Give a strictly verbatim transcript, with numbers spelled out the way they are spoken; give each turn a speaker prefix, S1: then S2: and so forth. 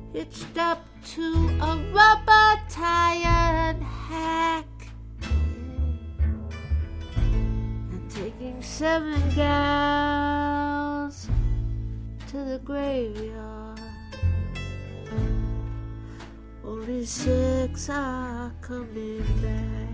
S1: hitched up to a rubber-tired hack, and taking seven gals to the graveyard. Only six are coming back.